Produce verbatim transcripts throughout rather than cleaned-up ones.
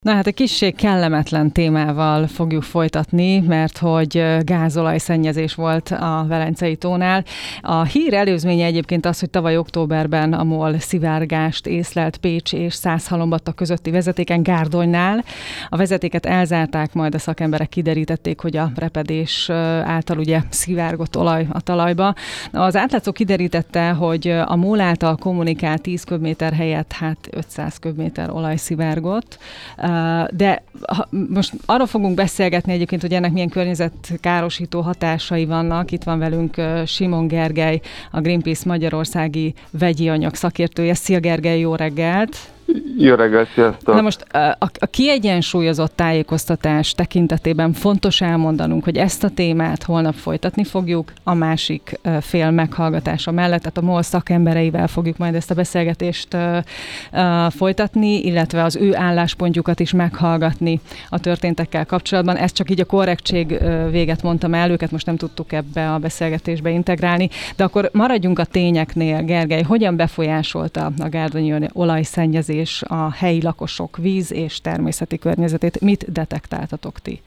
Na hát egy kissé kellemetlen témával fogjuk folytatni, mert hogy gázolajszennyezés volt a Velencei tónál. A hír előzménye egyébként az, hogy tavaly októberben a MOL szivárgást észlelt Pécs és Szászhalombatta közötti vezetéken Gárdonynál. A vezetéket elzárták, majd a szakemberek kiderítették, hogy a repedés által ugye szivárgott olaj a talajba. Az átlátszó kiderítette, hogy a MOL által kommunikált tíz köbméter helyett hát ötszáz köbméter olaj szivárgott. De most arról fogunk beszélgetni egyébként, hogy ennek milyen környezetkárosító hatásai vannak. Itt van velünk Simon Gergely, a Greenpeace magyarországi vegyi anyag szakértője. Szia Gergely, jó reggelt! Jó reggelt, sziasztok! Na most a, a kiegyensúlyozott tájékoztatás tekintetében fontos elmondanunk, hogy ezt a témát holnap folytatni fogjuk, a másik fél meghallgatása mellett, tehát a MOL szakembereivel fogjuk majd ezt a beszélgetést uh, uh, folytatni, illetve az ő álláspontjukat is meghallgatni a történtekkel kapcsolatban. Ezt csak így a korrektség véget mondtam el, őket most nem tudtuk ebbe a beszélgetésbe integrálni, de akkor maradjunk a tényeknél. Gergely, hogyan befolyásolta a gárdonyi olajszennyezés és a helyi lakosok víz és természeti környezetét? Mit detektáltatok ti?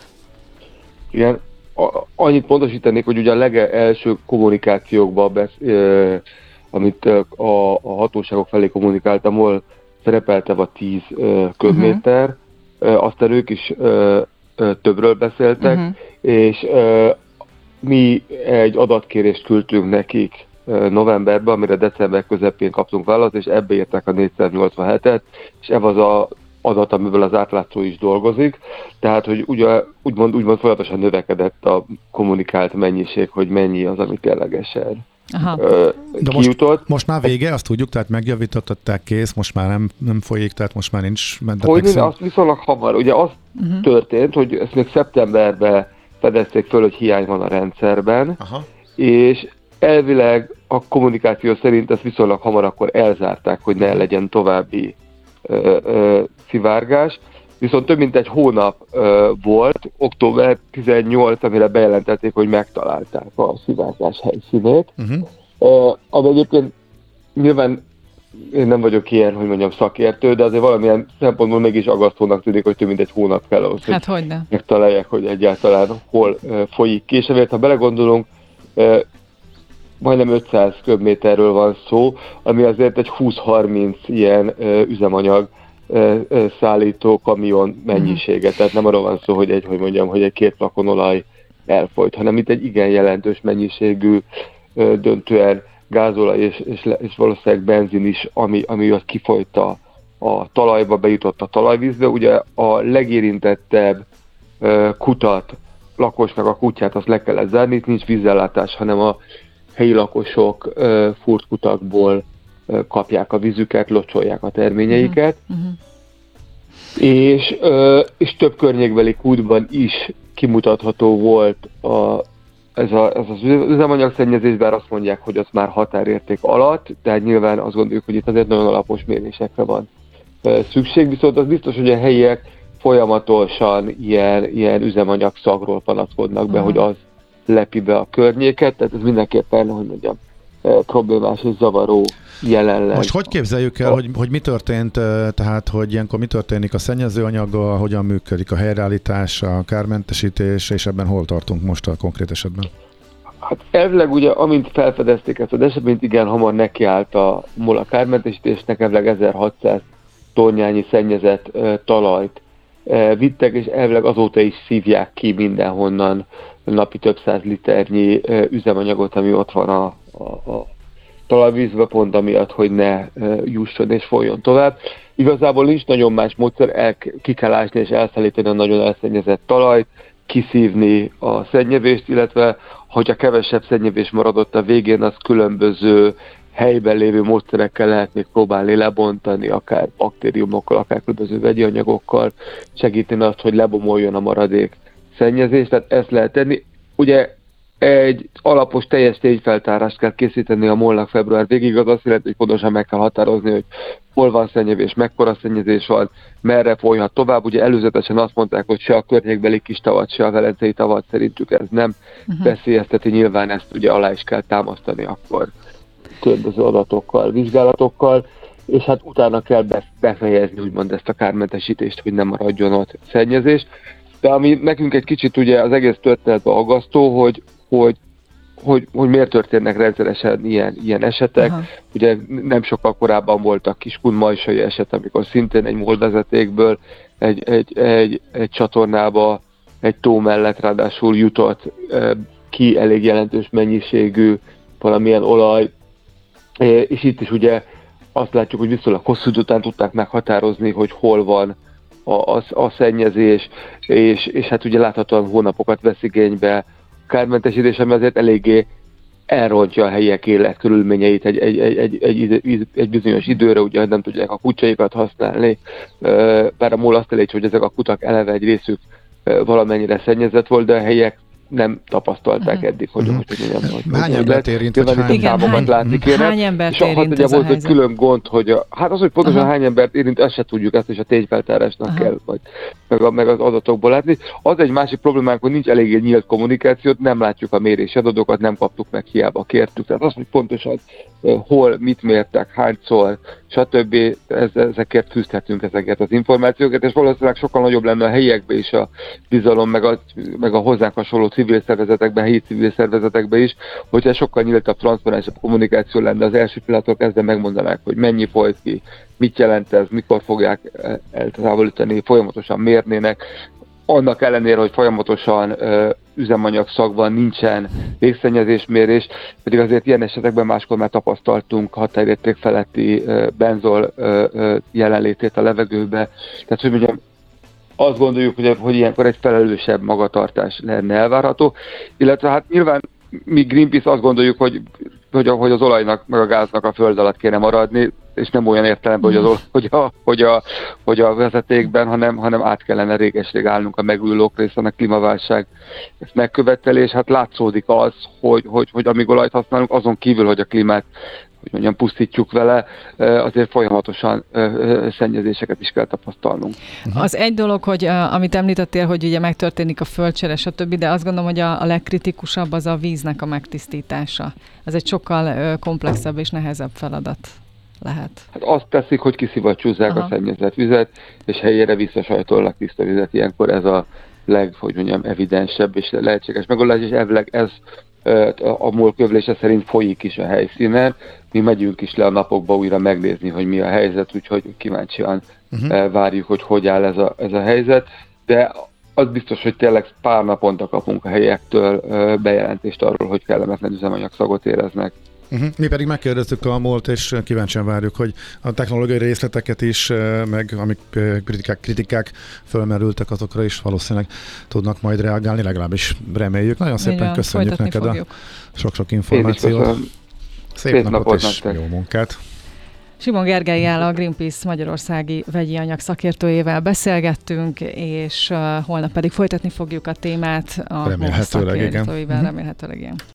Igen, a, annyit pontosítanék, hogy ugye a legelső kommunikációkban, besz, e, amit a, a hatóságok felé kommunikáltam, ahol szerepelte a tíz e, köbméter, uh-huh. e, aztán ők is e, e, többről beszéltek, uh-huh. és e, mi egy adatkérést küldtünk nekik novemberben, amire december közepén kaptunk választ, és ebbe írták a négyszáznyolcvanhetet, és ez az az adat, amivel az átlátszó is dolgozik. Tehát, hogy ugye, úgymond, úgymond folyamatosan növekedett a kommunikált mennyiség, hogy mennyi az, ami ténylegesen uh, kijutott. Most, most már vége, azt tudjuk, tehát megjavították, kész, most már nem, nem folyik, tehát most már nincs... Hogy nem, azt viszonylag hamar. Ugye az uh-huh. történt, hogy ezt még szeptemberben fedezték föl, hogy hiány van a rendszerben, aha. és elvileg a kommunikáció szerint ezt viszonylag hamar akkor elzárták, hogy ne legyen további ö, ö, szivárgás. Viszont több mint egy hónap ö, volt, október tizennyolcadika, amire bejelentették, hogy megtalálták a szivárgás helyszínét. Uh-huh. Ö, ami egyébként nyilván én nem vagyok ilyen, hogy mondjam, szakértő, de azért valamilyen szempontból mégis aggasztónak tűnik, hogy több mint egy hónap kell ahhoz, hát hogy hogyne. megtalálják, hogy egyáltalán hol ö, folyik ki. És ezért, ha belegondolunk, ö, majdnem ötszáz köbméterről van szó, ami azért egy húsz-harminc ilyen ö, üzemanyag ö, ö, szállító kamion mennyisége. Tehát nem arról van szó, hogy egy, hogy mondjam, hogy egy két flakon olaj elfolyt, hanem itt egy igen jelentős mennyiségű ö, döntően gázolaj és, és, és valószínűleg benzin is, ami, ami az kifolyt a, a talajba, bejutott a talajvízbe. Ugye a legérintettebb ö, kutat, lakosnak a kutyát, azt le kellett zárni, itt nincs vízellátás, hanem a helyi lakosok uh, furtkutakból uh, kapják a vízüket, locsolják a terményeiket, uh-huh. és, uh, és több környékbeli kútban is kimutatható volt a, ez, a, ez az üzemanyagszennyezés, bár azt mondják, hogy az már határérték alatt, tehát nyilván azt gondoljuk, hogy itt azért nagyon alapos mérésekre van uh, szükség, viszont az biztos, hogy a helyiek folyamatosan ilyen, ilyen üzemanyag szagról panaszkodnak be, uh-huh. hogy az lepi be a környéket, tehát ez mindenképpen, hogy mondjam, problémás és zavaró jelenleg. Most hogy képzeljük el, a... hogy, hogy mi történt, tehát, hogy ilyenkor mi történik a szennyezőanyaggal, hogyan működik a helyreállítás, a kármentesítés, és ebben hol tartunk most a konkrét esetben? Hát elvileg ugye, amint felfedezték ezt az esetben, igen, hamar nekiállt a MOL a kármentesítésnek, elvileg ezerhatszáz tonnányi szennyezett uh, talajt uh, vittek, és elvileg azóta is szívják ki mindenhonnan napi több száz liternyi uh, üzemanyagot, ami ott van a, a, a talajvízbe, pont amiatt, hogy ne uh, jusson és folyjon tovább. Igazából nincs nagyon más módszer, el, ki kell ásni és elszállítani a nagyon elszennyezett talajt, kiszívni a szennyevést, illetve hogyha kevesebb szennyevés maradott a végén, az különböző helyben lévő módszerekkel lehet még próbálni lebontani, akár baktériumokkal, akár különböző vegyi anyagokkal, segíteni azt, hogy lebomoljon a maradék szennyezés, tehát ezt lehet tenni. Ugye egy alapos teljes tényfeltárást kell készíteni a MOL-nak február végig, az azt jelenti, hogy pontosan meg kell határozni, hogy hol van szennyezés, mekkora szennyezés van, merre folyhat tovább. Ugye előzetesen azt mondták, hogy se a környékbeli kis tavat, se a velencei tavat szerintük ez nem uh-huh. veszélyezteti, nyilván ezt ugye alá is kell támasztani akkor különböző adatokkal, vizsgálatokkal, és hát utána kell befejezni úgymond ezt a kármentesítést, hogy nem maradjon ott szennyezés. De ami nekünk egy kicsit ugye az egész történetben aggasztó, hogy, hogy, hogy, hogy miért történnek rendszeresen ilyen, ilyen esetek. Aha. Ugye nem sokkal korábban voltak Kiskunmajsai eset, amikor szintén egy moldvezetékből egy, egy, egy, egy csatornába, egy tó mellett ráadásul jutott ki elég jelentős mennyiségű valamilyen olaj, és itt is ugye azt látjuk, hogy viszonylag hosszú idő után tudták meghatározni, hogy hol van a, a, a szennyezés, és, és hát ugye láthatóan hónapokat vesz igénybe a kármentesítés, ami azért eléggé elrontja a helyiek életkörülményeit egy, egy, egy, egy, egy, egy bizonyos időre, ugye nem tudják a kutyaikat használni, bár a MOL azt elég, hogy ezek a kutak eleve egy részük valamennyire szennyezett volt, de a helyiek nem tapasztalták uh-huh. eddig, hogy, uh-huh. hogy, hogy, hogy, hogy hány embert érint, hogy hány, igen, hány, látni kéne. Hány embert és érint és ez a volt helyzet? egy külön gond, hogy a, hát az, hogy pontosan uh-huh. hány embert érint, ezt se tudjuk, ezt is a tényfeltárásnak uh-huh. kell majd meg, a, meg az adatokból látni. Az egy másik problémánk, hogy nincs eléggé nyílt kommunikációt, nem látjuk a mérési adatokat, nem kaptuk meg, hiába kértük. Tehát az, hogy pontosan uh, hol, mit mértek, hányszor, stb. Ez, ezekért fűzhetünk ezeket az információkat, és valószínűleg sokkal nagyobb lenne a helyiekben is a bizalom, meg a, meg a hozzánk hasonló civil szervezetekben, helyi civil szervezetekben is, hogyha sokkal nyíltabb, transzparensebb kommunikáció lenne, az első pillanattól kezdve megmondanák, hogy mennyi folyt ki, mit jelent ez, mikor fogják eltávolítani, folyamatosan mérnének. Annak ellenére, hogy folyamatosan uh, üzemanyagszakban nincsen légszennyezésmérés, pedig azért ilyen esetekben máskor már tapasztaltunk határérték feletti uh, benzol uh, uh, jelenlétét a levegőbe. Tehát, hogy mondjam, azt gondoljuk, hogy, hogy ilyenkor egy felelősebb magatartás lenne elvárható, illetve hát nyilván mi Greenpeace azt gondoljuk, hogy, hogy, a, hogy az olajnak, meg a gáznak a föld alatt kéne maradni, és nem olyan értelemben, hogy, az, hogy, a, hogy, a, hogy a vezetékben, hanem, hanem át kellene réges-rég állnunk a megújulók részén, a klímaválság ezt megkövetelés. Hát látszódik az, hogy, hogy, hogy amíg olajt használunk, azon kívül, hogy a klímát hogy mondjam, pusztítjuk vele, azért folyamatosan szennyezéseket is kell tapasztalnunk. Az egy dolog, hogy amit említettél, hogy ugye megtörténik a földcsere, stb., de azt gondolom, hogy a, a legkritikusabb az a víznek a megtisztítása. Ez egy sokkal komplexebb és nehezebb feladat lehet. Hát azt teszik, hogy kiszivattyúzzák a szennyezett vizet, és helyére visszasajtolnak tiszta vizet. Ilyenkor ez a leg, hogy mondjam, evidensebb és lehetséges megoldás, és elvileg ez a MOL kövlése szerint folyik is a helyszínen. Mi megyünk is le a napokba újra megnézni, hogy mi a helyzet, úgyhogy kíváncsian uh-huh. várjuk, hogy hogy áll ez a, ez a helyzet. De az biztos, hogy tényleg pár naponta kapunk a helyektől bejelentést arról, hogy kellemetlen üzemanyagszagot éreznek. Uh-huh. Mi pedig megkérdeztük a MOL-t, és kíváncsian várjuk, hogy a technológiai részleteket is, meg amik kritikák, kritikák fölmerültek, azokra is valószínűleg tudnak majd reagálni, legalábbis reméljük. Nagyon szépen Igen, köszönjük neked fogjuk. a sok-sok információt. Szép, Szép napot, napot és nektek. Jó munkát! Simon Gergellyel, a Greenpeace magyarországi vegyi anyag szakértőjével beszélgettünk, és uh, holnap pedig folytatni fogjuk a témát a MOL szakértőivel, remélhetőleg igen.